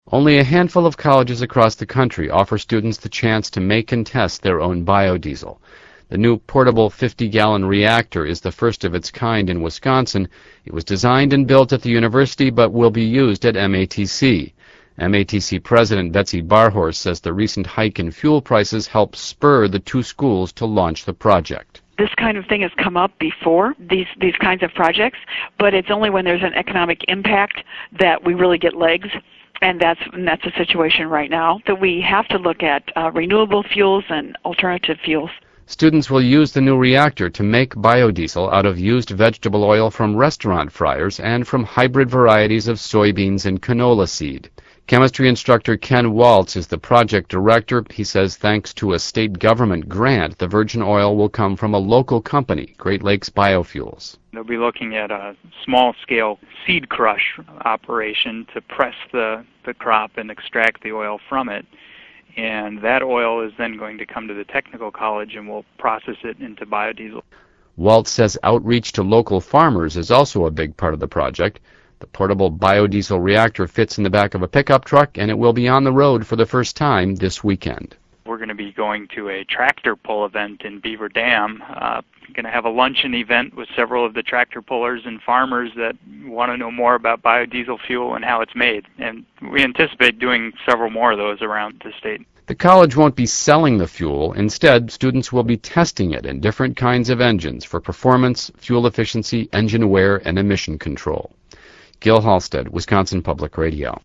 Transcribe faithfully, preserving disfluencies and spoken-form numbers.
Only a handful of colleges across the country offer students the chance to make and test their own biodiesel. The new portable fifty-gallon reactor is the first of its kind in Wisconsin. It was designed and built at the university but will be used at M A T C. M A T C President Betsy Barhorse says the recent hike in fuel prices helped spur the two schools to launch the project. This kind of thing has come up before, these these kinds of projects, but it's only when there's an economic impact that we really get legs. And that's and that's the situation right now, that we have to look at uh, renewable fuels and alternative fuels. Students will use the new reactor to make biodiesel out of used vegetable oil from restaurant fryers and from hybrid varieties of soybeans and canola seed. Chemistry instructor Ken Waltz is the project director. He says thanks to a state government grant, the virgin oil will come from a local company, Great Lakes Biofuels. They'll be looking at a small-scale seed crush operation to press the, the crop and extract the oil from it. And that oil is then going to come to the technical college and we'll process it into biodiesel. Waltz says outreach to local farmers is also a big part of the project. The portable biodiesel reactor fits in the back of a pickup truck, and it will be on the road for the first time this weekend. We're going to be going to a tractor pull event in Beaver Dam. Uh, going to have a luncheon event with several of the tractor pullers and farmers that want to know more about biodiesel fuel and how it's made. And we anticipate doing several more of those around the state. The college won't be selling the fuel. Instead, students will be testing it in different kinds of engines for performance, fuel efficiency, engine wear, and emission control. Gil Halstead, Wisconsin Public Radio.